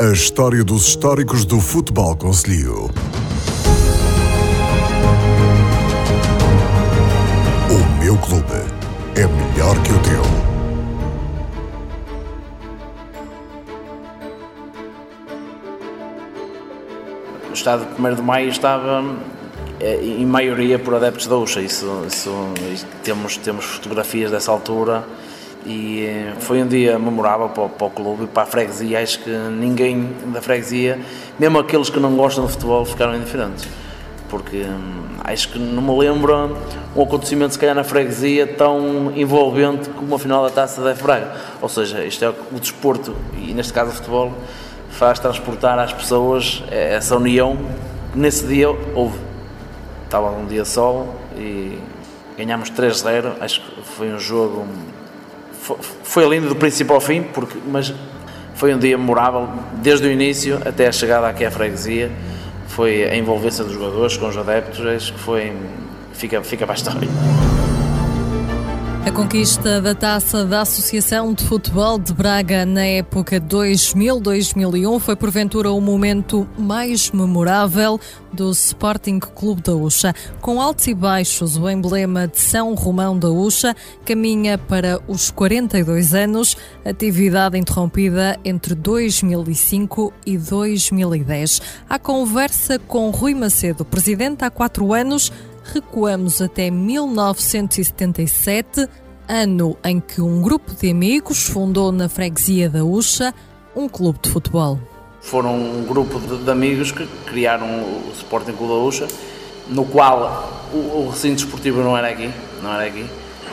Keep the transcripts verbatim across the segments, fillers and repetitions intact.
A história dos históricos do futebol concelhio. O meu clube é melhor que o teu. O estádio de primeiro de Maio estava em maioria por adeptos da Ucha. Isso, isso, isso, temos, temos fotografias dessa altura e foi um dia memorável para o, para o clube e para a freguesia. Acho que ninguém da freguesia, mesmo aqueles que não gostam de futebol, ficaram indiferentes, porque hum, acho que não me lembro um acontecimento se calhar na freguesia tão envolvente como a final da Taça da F Braga. Ou seja, isto é o desporto, e neste caso o futebol, faz transportar às pessoas essa união que nesse dia houve. Estava um dia sol e ganhámos três a zero. Acho que foi um jogo, foi, foi lindo do princípio ao fim, porque, mas foi um dia memorável desde o início até a chegada aqui à freguesia. Foi a envolvência dos jogadores com os adeptos. Acho que foi, fica, fica para a história. A conquista da Taça da Associação de Futebol de Braga na época dois mil a dois mil e um foi porventura o momento mais memorável do Sporting Clube da Ucha. Com altos e baixos, o emblema de São Romão da Ucha caminha para os quarenta e dois anos, atividade interrompida entre dois mil e cinco e dois mil e dez. À conversa com Rui Macedo, presidente há quatro anos, recuamos até mil novecentos e setenta e sete, ano em que um grupo de amigos fundou na freguesia da Ucha um clube de futebol. Foram um grupo de, de amigos que criaram o Sporting Clube da Ucha, no qual o, o recinto esportivo não era aqui, não era aqui,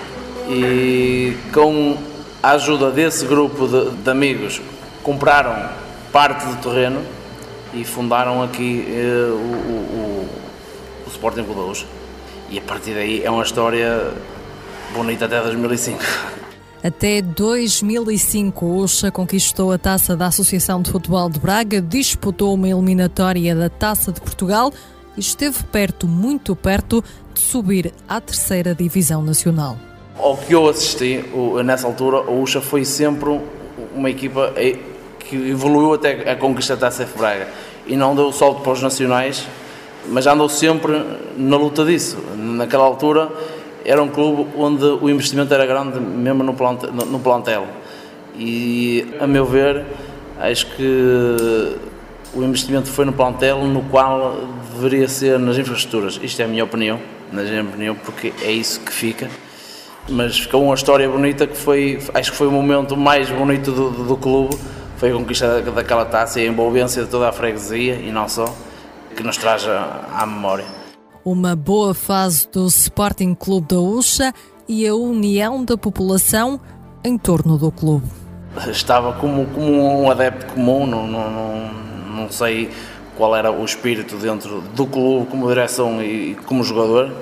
e com a ajuda desse grupo de, de amigos compraram parte do terreno e fundaram aqui eh, o, o, o Sporting Clube da Ucha. E a partir daí é uma história bonita até dois mil e cinco. Até dois mil e cinco, o Ucha conquistou a Taça da Associação de Futebol de Braga, disputou uma eliminatória da Taça de Portugal e esteve perto, muito perto, de subir à terceira divisão nacional. Ao que eu assisti, nessa altura, o Ucha foi sempre uma equipa que evoluiu até a conquista da Taça F Braga e não deu o salto para os nacionais, mas andou sempre na luta disso. Naquela altura era um clube onde o investimento era grande, mesmo no plantel, no plantel. E, a meu ver, acho que o investimento foi no plantel, no qual deveria ser nas infraestruturas. Isto é a minha opinião, na minha opinião, porque é isso que fica. Mas ficou uma história bonita que foi, acho que foi o momento mais bonito do, do, do clube, foi a conquista daquela taça e a envolvência de toda a freguesia, e não só, que nos traz à memória. Uma boa fase do Sporting Clube da Ucha e a união da população em torno do clube. Estava como, como um adepto comum, não, não, não, não sei qual era o espírito dentro do clube, como direção e como jogador,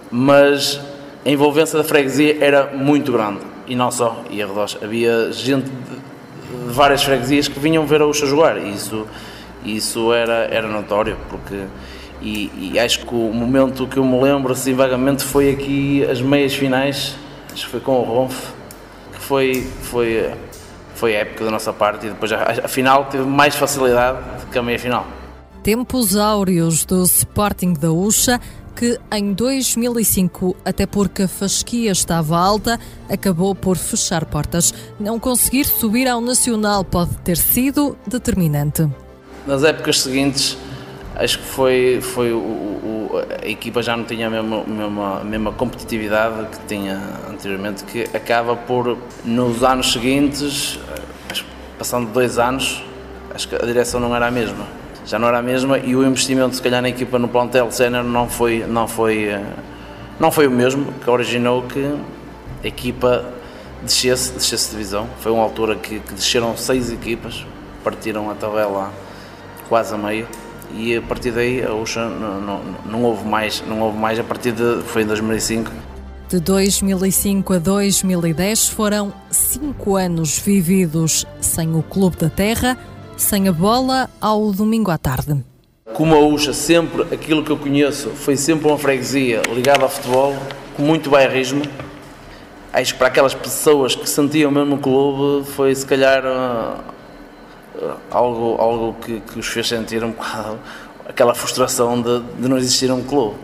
mas a envolvência da freguesia era muito grande, e não só, e arredores. Havia gente de, de várias freguesias que vinham ver a Ucha jogar, e isso, isso era, era notório, porque... E, e acho que o momento que eu me lembro assim vagamente foi aqui as meias finais, acho que foi com o Ronf, que foi, foi, foi épica da nossa parte, e depois a, a final teve mais facilidade do que a meia final. Tempos áureos do Sporting da Ucha, que em dois mil e cinco, até porque a fasquia estava alta, acabou por fechar portas. Não conseguir subir ao Nacional pode ter sido determinante. Nas épocas seguintes, acho que foi, foi o, o, a equipa já não tinha a mesma, a mesma, a mesma competitividade que tinha anteriormente, que acaba por, nos anos seguintes, passando dois anos, acho que a direção não era a mesma. Já não era a mesma, e o investimento, se calhar, na equipa no plantel sénior não foi, não, foi, não foi o mesmo, que originou que a equipa descesse, descesse de divisão. Foi uma altura que, que desceram seis equipas, partiram a tabela quase a meio. E a partir daí a Ucha não, não, não houve mais, não houve mais a partir de, foi em dois mil e cinco. De dois mil e cinco a dois mil e dez foram cinco anos vividos sem o Clube da Terra, sem a bola ao domingo à tarde. Como a Ucha, sempre aquilo que eu conheço foi sempre uma freguesia ligada ao futebol, com muito bairrismo. Acho que para aquelas pessoas que sentiam mesmo o clube foi se calhar algo, algo que, que os fez sentir um bocado aquela frustração de, de não existir um clube,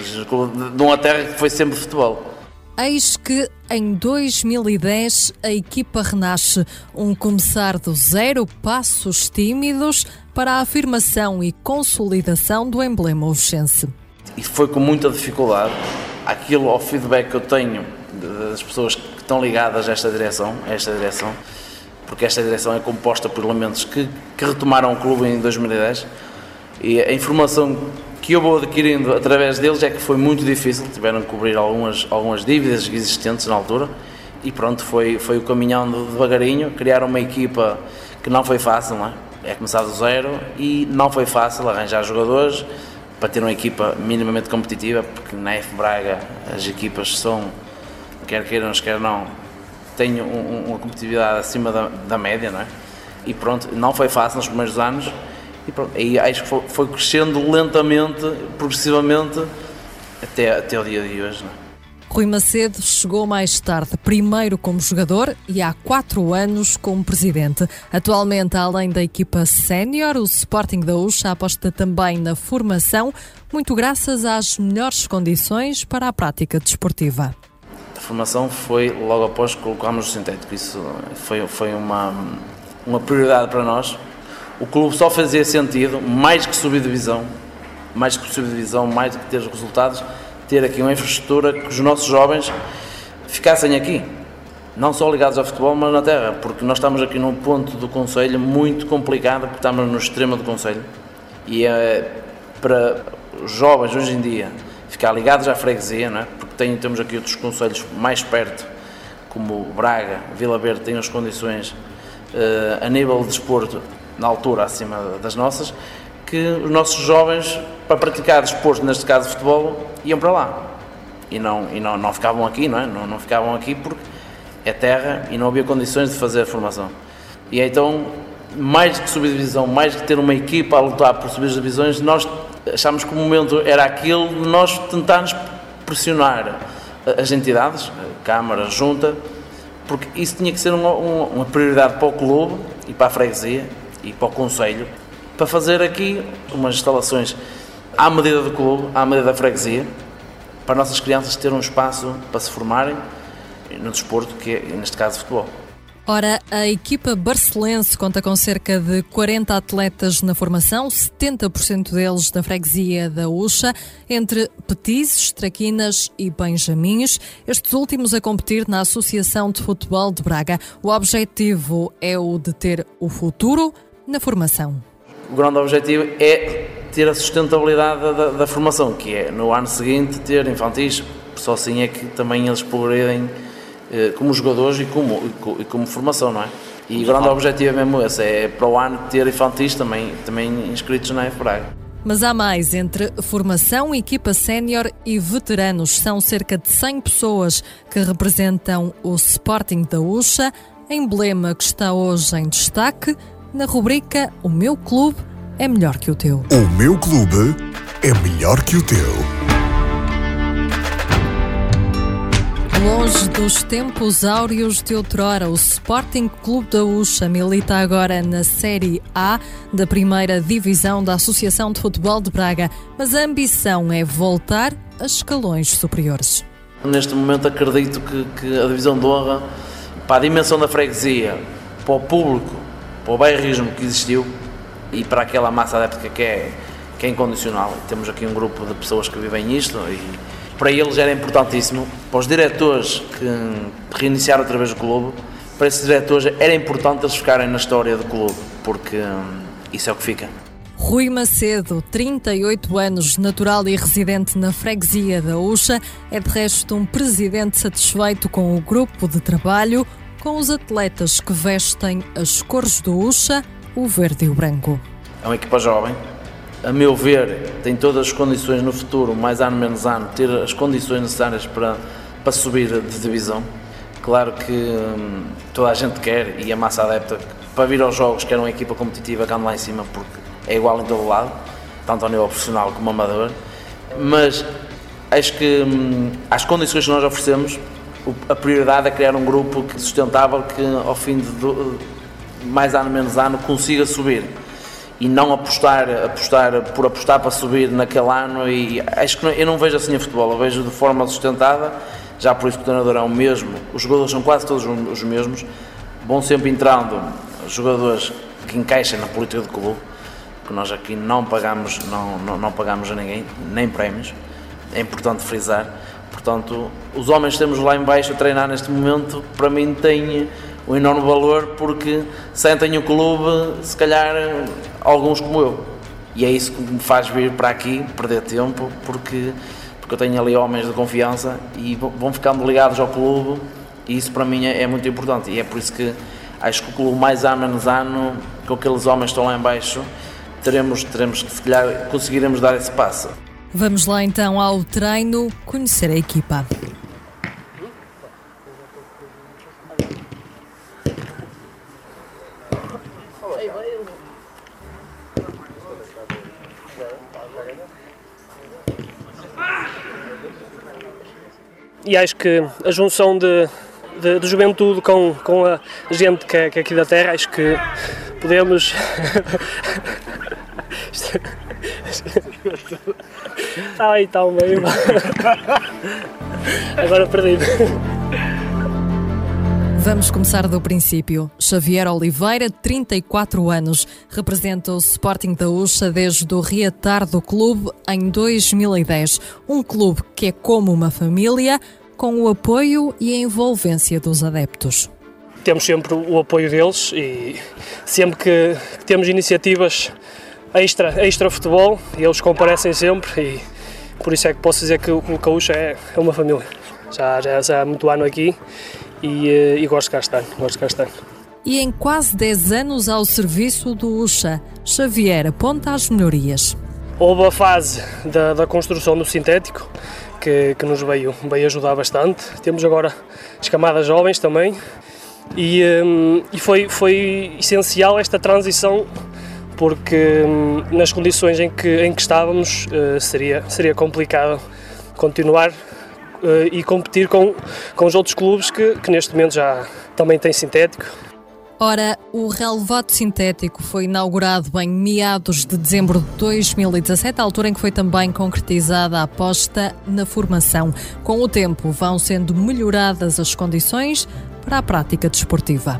de uma terra que foi sempre futebol. Eis que em dois mil e dez a equipa renasce, um começar do zero, passos tímidos para a afirmação e consolidação do emblema oxense. E foi com muita dificuldade, aquilo ao feedback que eu tenho das pessoas que estão ligadas a esta direção, a esta direção, porque esta direção é composta por elementos que, que retomaram o clube em dois mil e dez, e a informação que eu vou adquirindo através deles é que foi muito difícil, tiveram que cobrir algumas, algumas dívidas existentes na altura, e pronto, foi, foi o caminhão devagarinho, criaram uma equipa que não foi fácil, não é? É começar do zero, e não foi fácil arranjar jogadores para ter uma equipa minimamente competitiva, porque na F Braga as equipas são, quer queiram, quer não, têm um, uma competitividade acima da, da média, não é? E pronto, não foi fácil nos primeiros anos, e pronto, aí acho que foi, foi crescendo lentamente, progressivamente, até, até o dia de hoje, não é? Rui Macedo chegou mais tarde, primeiro como jogador e há quatro anos como presidente. Atualmente, além da equipa sénior, o Sporting da Uxa aposta também na formação, muito graças às melhores condições para a prática desportiva. A formação foi logo após que colocámos o sintético, isso foi, foi uma, uma prioridade para nós. O clube só fazia sentido, mais que subir divisão, mais que subir divisão, mais que ter os resultados, ter aqui uma infraestrutura que os nossos jovens ficassem aqui, não só ligados ao futebol, mas na terra, porque nós estamos aqui num ponto do concelho muito complicado, porque estamos no extremo do concelho, e é para os jovens hoje em dia ficar ligados à freguesia, não é? Porque tem, temos aqui outros concelhos mais perto, como Braga, Vila Verde, têm as condições uh, a nível de desporto na altura acima das nossas, que os nossos jovens, para praticar desporto, neste caso futebol, iam para lá e não, e não, não ficavam aqui, não é? Não, não ficavam aqui porque é terra e não havia condições de fazer a formação. E então, mais que subir divisão, mais que ter uma equipa a lutar por subir as divisões, nós achámos que o momento era aquele de nós tentarmos pressionar as entidades, a Câmara, a Junta, porque isso tinha que ser uma, uma, uma prioridade para o clube e para a freguesia e para o concelho, para fazer aqui umas instalações à medida do clube, à medida da freguesia, para as nossas crianças terem um espaço para se formarem no desporto, que é, neste caso, futebol. Ora, a equipa barcelense conta com cerca de quarenta atletas na formação, setenta por cento deles da freguesia da Uxa, entre petizes, traquinas e benjamins, estes últimos a competir na Associação de Futebol de Braga. O objetivo é o de ter o futuro na formação. O grande objetivo é ter a sustentabilidade da, da, da formação, que é no ano seguinte ter infantis, só assim é que também eles progredem eh, como jogadores e como, e como formação, não é? E o grande objetivo é mesmo esse, é para o ano ter infantis também, também inscritos na F Braga. Mas há mais, entre formação, equipa sénior e veteranos, são cerca de cem pessoas que representam o Sporting da Uxa, emblema que está hoje em destaque na rubrica O Meu Clube é Melhor que o Teu. O meu clube é melhor que o teu. Longe dos tempos áureos de outrora, o Sporting Clube da Uxa milita agora na Série A da primeira divisão da Associação de Futebol de Braga, mas a ambição é voltar a escalões superiores. Neste momento acredito que, que a divisão de honra, para a dimensão da freguesia, para o público, para o bairrismo que existiu e para aquela massa adepta que é, que é incondicional. Temos aqui um grupo de pessoas que vivem isto e para eles era importantíssimo. Para os diretores que reiniciaram outra vez o clube, para esses diretores era importante eles ficarem na história do clube, porque hum, isso é o que fica. Rui Macedo, trinta e oito anos, natural e residente na freguesia da Uxa, é de resto um presidente satisfeito com o grupo de trabalho, com os atletas que vestem as cores do Uxa, o verde e o branco. É uma equipa jovem, a meu ver, tem todas as condições no futuro, mais ano menos ano, ter as condições necessárias para, para subir de divisão. Claro que hum, toda a gente quer, e a massa adepta, para vir aos jogos, quer uma equipa competitiva que ande lá em cima, porque é igual em todo lado, tanto ao nível profissional como amador. Mas acho que hum, as condições que nós oferecemos, a prioridade é criar um grupo sustentável que ao fim de mais ano menos ano, consiga subir e não apostar, apostar por apostar para subir naquele ano. E acho que não, eu não vejo assim a futebol, eu vejo de forma sustentada, já por isso que o treinador é o mesmo, os jogadores são quase todos os mesmos, vão sempre entrando jogadores que encaixem na política do clube, que nós aqui não pagamos, não, não, não pagamos a ninguém, nem prémios, é importante frisar. Portanto, os homens que temos lá em baixo a treinar neste momento, para mim tem um enorme valor, porque sentem o clube, se calhar alguns como eu, e é isso que me faz vir para aqui, perder tempo, porque, porque eu tenho ali homens de confiança e vão ficando ligados ao clube, e isso para mim é, é muito importante, e é por isso que acho que o clube, mais ano menos ano, com aqueles homens que estão lá em baixo, teremos, teremos que, se calhar, conseguiremos dar esse passo. Vamos lá então ao treino, conhecer a equipa. E acho que a junção de, de, de juventude com, com a gente que é, que é aqui da terra, acho que podemos... Ai, está o meio. Agora perdi-me. Vamos começar do princípio. Xavier Oliveira, trinta e quatro anos, representa o Sporting da Uxa desde o reatar do clube em dois mil e dez. Um clube que é como uma família, com o apoio e a envolvência dos adeptos. Temos sempre o apoio deles e sempre que temos iniciativas extra, extra futebol, eles comparecem sempre, e por isso é que posso dizer que o Clube Caúcha é, é uma família. Já, já, já há muito ano aqui e, e gosto de cá estar, gosto de cá estar. E em quase dez anos ao serviço do Uxa, Xavier aponta as melhorias. Houve a fase da, da construção do sintético, que, que nos veio, veio ajudar bastante. Temos agora as camadas jovens também, e, um, e foi, foi essencial esta transição, porque um, nas condições em que, em que estávamos uh, seria, seria complicado continuar uh, e competir com, com os outros clubes que, que neste momento já também têm sintético. Ora, o relevado sintético foi inaugurado em meados de dezembro de dois mil e dezassete, a altura em que foi também concretizada a aposta na formação. Com o tempo vão sendo melhoradas as condições para a prática desportiva.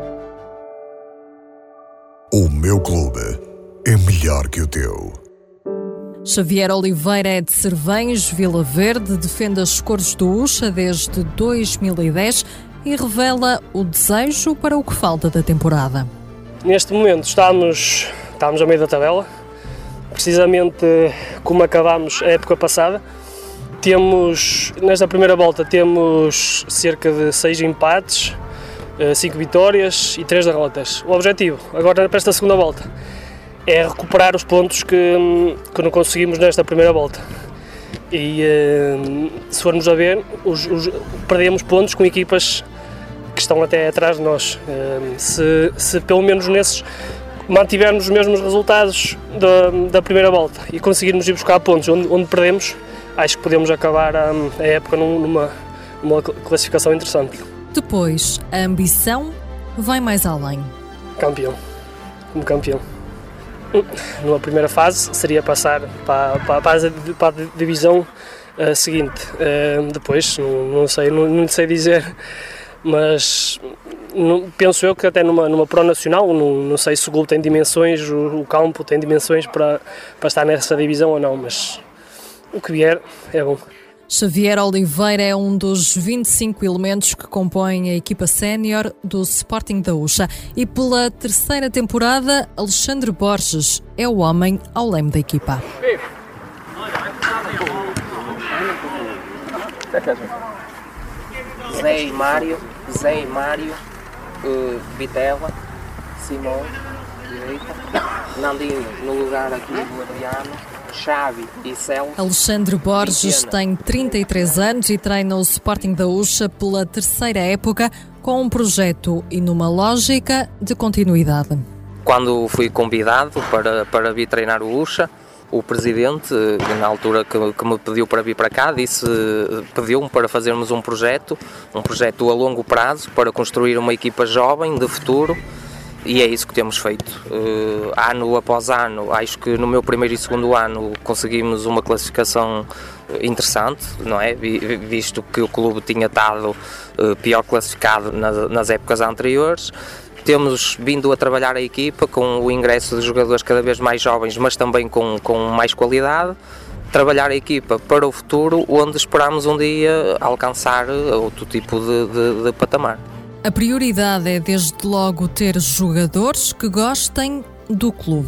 O meu clube é melhor que o teu. Xavier Oliveira é de Cervães, Vila Verde, defende as cores do Uxa desde dois mil e dez e revela o desejo para o que falta da temporada. Neste momento estamos, estamos a meio da tabela, precisamente como acabámos a época passada. Temos, nesta primeira volta, temos cerca de seis empates, cinco vitórias e três derrotas. O objetivo, agora para esta segunda volta, é recuperar os pontos que, que não conseguimos nesta primeira volta. E se formos a ver, os, os, perdemos pontos com equipas que estão até atrás de nós. Se, se pelo menos nesses mantivermos os mesmos resultados da, da primeira volta e conseguirmos ir buscar pontos onde, onde perdemos, acho que podemos acabar a, a época numa, numa classificação interessante. Depois, a ambição vai mais além. Campeão, como campeão. Numa primeira fase seria passar para, para, para, a, para a divisão uh, seguinte. Uh, depois, não, não sei, não, não sei dizer, mas não, penso eu que até numa, numa Pro Nacional, não, não sei se o clube tem dimensões, o, o campo tem dimensões para, para estar nessa divisão ou não, mas o que vier é bom. Xavier Oliveira é um dos vinte e cinco elementos que compõem a equipa sénior do Sporting da Uxa. E pela terceira temporada, Alexandre Borges é o homem ao leme da equipa. Zé e Mário, Zé e Mário, uh, Vitela, Simão, direita, Nandinho no lugar aqui do Adriano, Xavi e Celso. Alexandre Borges tem trinta e três anos e treina o Sporting da Uxa pela terceira época com um projeto e numa lógica de continuidade. Quando fui convidado para, para vir treinar o Uxa, o presidente, na altura que, que me pediu para vir para cá, disse, pediu-me para fazermos um projeto, um projeto a longo prazo para construir uma equipa jovem de futuro e é isso que temos feito. Uh, ano após ano, acho que no meu primeiro e segundo ano conseguimos uma classificação interessante, não é? Visto que o clube tinha estado uh, pior classificado nas, nas épocas anteriores. Temos vindo a trabalhar a equipa com o ingresso de jogadores cada vez mais jovens, mas também com, com mais qualidade. Trabalhar a equipa para o futuro, onde esperamos um dia alcançar outro tipo de, de, de patamar. A prioridade é desde logo ter jogadores que gostem do clube.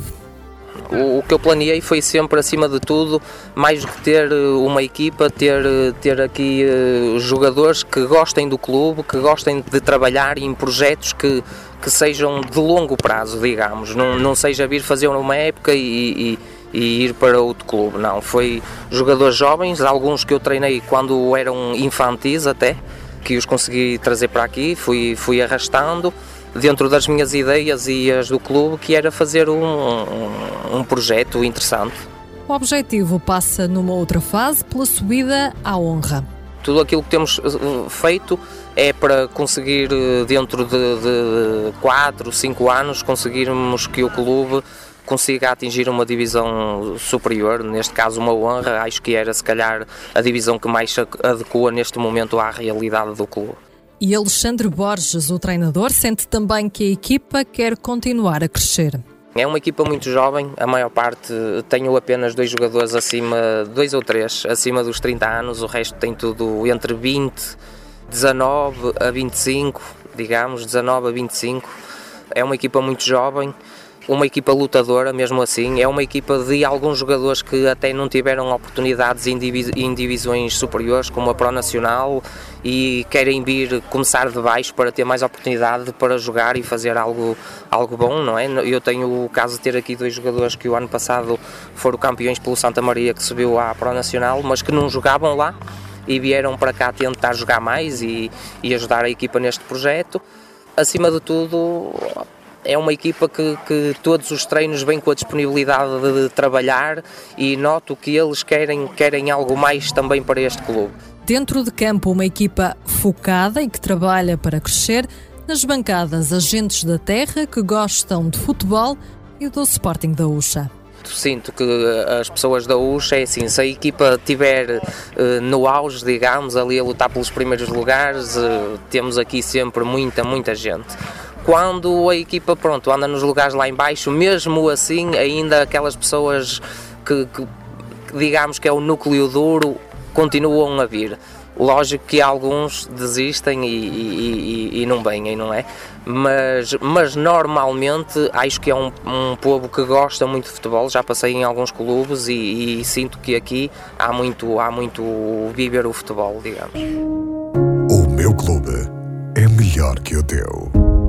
O, o que eu planeei foi sempre, acima de tudo, mais do que ter uma equipa, ter, ter aqui uh, jogadores que gostem do clube, que gostem de trabalhar em projetos que, que sejam de longo prazo, digamos, não, não seja vir fazer uma época e, e e ir para outro clube, não, foi jogadores jovens, alguns que eu treinei quando eram infantis até, que os consegui trazer para aqui, fui, fui arrastando dentro das minhas ideias e as do clube, que era fazer um, um, um projeto interessante. O objetivo passa numa outra fase pela subida à honra. Tudo aquilo que temos feito é para conseguir, dentro de quatro, cinco anos, conseguirmos que o clube consiga atingir uma divisão superior, neste caso uma honra. Acho que era se calhar a divisão que mais se adequa neste momento à realidade do clube. E Alexandre Borges, o treinador, sente também que a equipa quer continuar a crescer. É uma equipa muito jovem, a maior parte, tenho apenas dois jogadores acima, dois ou três, acima dos trinta anos, o resto tem tudo entre vinte, dezanove a vinte e cinco, digamos, dezanove a vinte e cinco. É uma equipa muito jovem, uma equipa lutadora mesmo assim, é uma equipa de alguns jogadores que até não tiveram oportunidades em, divis- em divisões superiores, como a Pro Nacional, e querem vir começar de baixo para ter mais oportunidade para jogar e fazer algo, algo bom, não é? Eu tenho o caso de ter aqui dois jogadores que o ano passado foram campeões pelo Santa Maria, que subiu à Pro Nacional, mas que não jogavam lá e vieram para cá tentar jogar mais e, e ajudar a equipa neste projeto. Acima de tudo, é uma equipa que, que todos os treinos vêm com a disponibilidade de, de trabalhar, e noto que eles querem, querem algo mais também para este clube. Dentro de campo, uma equipa focada e que trabalha para crescer. Nas bancadas, agentes da terra que gostam de futebol e do Sporting da Ucha. Sinto que as pessoas da Ucha, é assim, se a equipa estiver uh, no auge, digamos, ali a lutar pelos primeiros lugares, uh, temos aqui sempre muita, muita gente. Quando a equipa, pronto, anda nos lugares lá em baixo, mesmo assim, ainda aquelas pessoas que, que digamos que é o núcleo duro, continuam a vir. Lógico que alguns desistem e, e, e, e não vêm, não é? Mas, mas normalmente acho que é um, um povo que gosta muito de futebol. Já passei em alguns clubes e, e sinto que aqui há muito, há muito viver o futebol, digamos. O meu clube é melhor que o teu.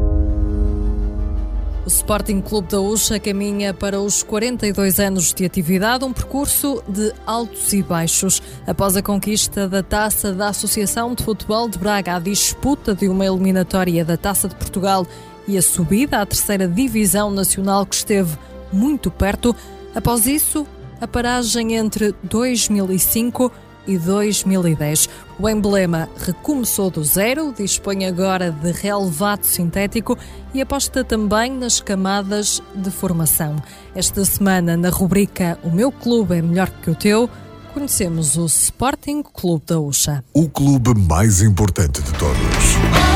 O Sporting Clube da Ucha caminha para os quarenta e dois anos de atividade, um percurso de altos e baixos. Após a conquista da Taça da Associação de Futebol de Braga, a disputa de uma eliminatória da Taça de Portugal e a subida à terceira divisão nacional, que esteve muito perto. Após isso, a paragem entre dois mil e cinco e dois mil e dez. O emblema recomeçou do zero, dispõe agora de relevado sintético e aposta também nas camadas de formação. Esta semana, na rubrica O Meu Clube é Melhor que o Teu, conhecemos o Sporting Clube da Ucha. O clube mais importante de todos.